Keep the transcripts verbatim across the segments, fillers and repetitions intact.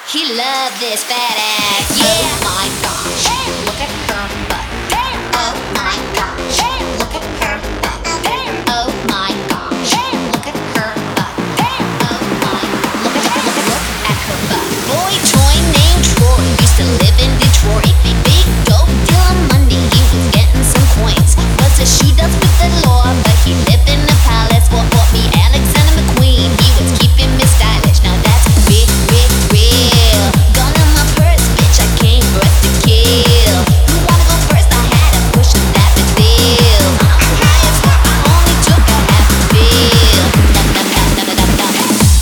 He loved this fat ass. Yeah. Oh my gosh. Look at her butt. Oh my gosh. Look at her butt. Oh my gosh. Look at her butt. Oh my. Look at look at look at her butt. Boy toy named Troy used to live in Detroit. Big dope dealer Monday. He was getting some coins. Was a shoe dust with the law, but he lived in a palace. What bought me Alexander McQueen? He was keeping me stylish. Now that's big, big, real. Gun in my purse, bitch. I came for us to kill. Who wanna go first? I had a push of that deal. I'm high as fuck. I only took a half a pill. Da, da, da, da, da, da, da.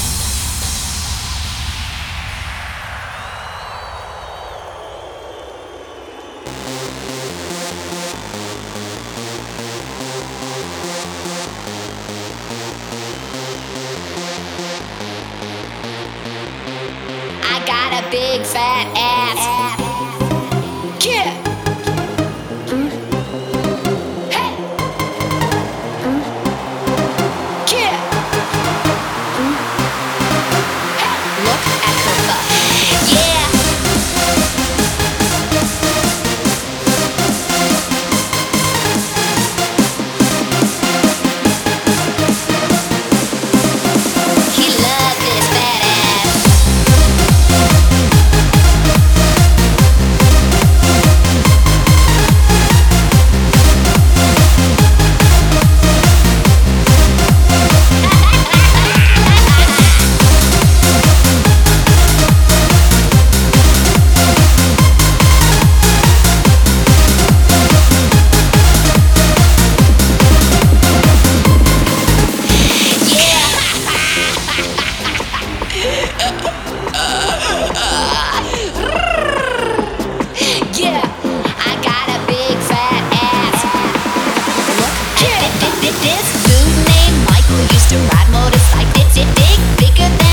I got a big fat ass. Yeah. Mm. Hey. Mm. Yeah. Mm. Hey. Look at her butt. Yeah. He loved this fat ass. Yeah, I got a big fat ass. Look at this dude named Michael used to ride motorcycles. Big, bigger than